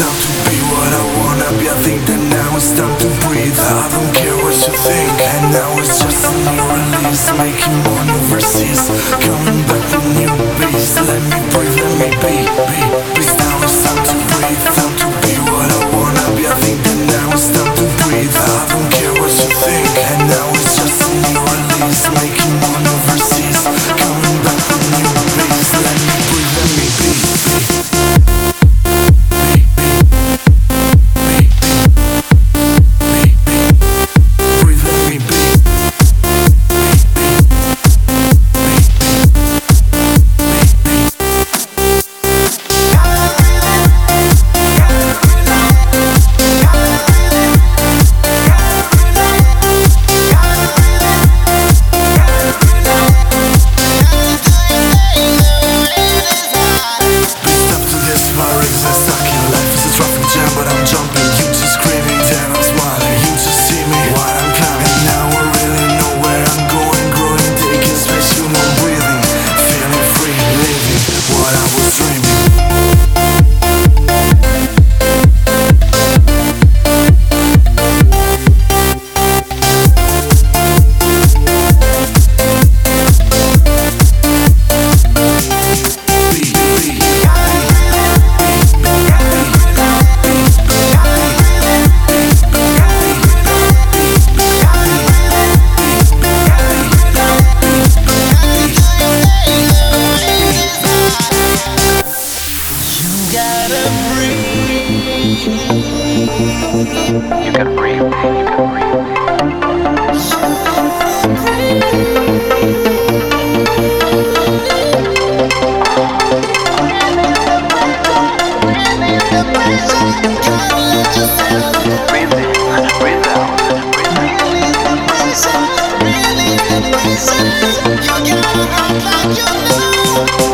time to be what I wanna be. I think that now it's time to breathe. I don't care what you think. And now it's just a new release, making more overseas, coming back with new beats. Let me breathe, let me be. Now it's time to breathe, time to be what I wanna be. I think that now it's time to breathe. I don't care what you think. And now it's just a new release, making more overseas, coming back with new beats. Let me breathe, let me be. But I'm jumping, you just screaming, then I'm smiling. You just see me while I'm climbing. And now I really know where I'm going, growing, taking space, you know, breathing, feeling free, living what I was dreaming. You gotta breathe, you gotta breathe. Breathe in, breathe out, breathe out. You gotta act like you know.